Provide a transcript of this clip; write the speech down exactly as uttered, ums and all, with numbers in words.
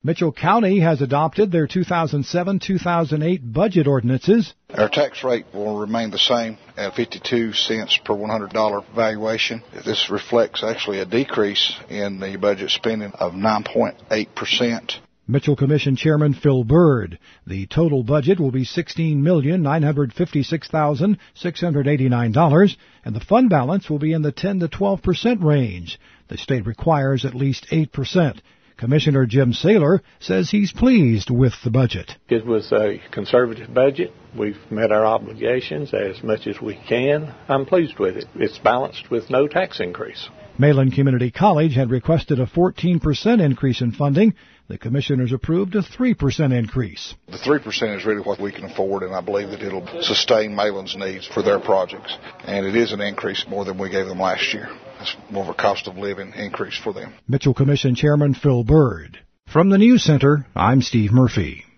Mitchell County has adopted their two thousand seven to two thousand eight budget ordinances. Our tax rate will remain the same at fifty-two cents per one hundred dollars valuation. This reflects actually a decrease in the budget spending of nine point eight percent. Mitchell Commission Chairman Phil Byrd. The total budget will be sixteen million nine hundred fifty-six thousand six hundred eighty-nine dollars, and the fund balance will be in the ten to twelve percent range. The state requires at least eight percent. Commissioner Jim Saylor says he's pleased with the budget. It was a conservative budget. We've met our obligations as much as we can. I'm pleased with it. It's balanced with no tax increase. Mayland Community College had requested a fourteen percent increase in funding. The commissioners approved a three percent increase. The three percent is really what we can afford, and I believe that it'll sustain Mayland's needs for their projects. And it is an increase more than we gave them last year. It's more of a cost of living increase for them. Mitchell Commission Chairman Phil Byrd. From the News Center, I'm Steve Murphy.